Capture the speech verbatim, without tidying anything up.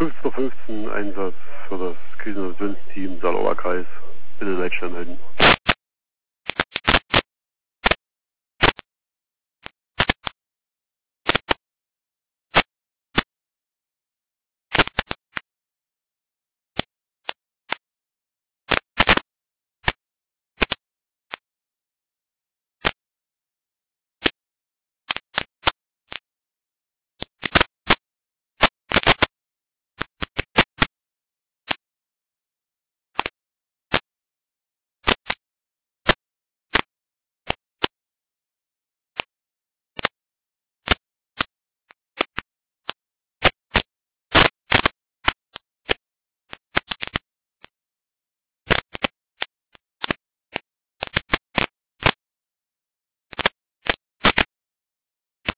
fünfzehn Uhr fünfzehn Einsatz für das Kriseninterventionsteam Saarlouer Kreis. Bitte Leitstern halten.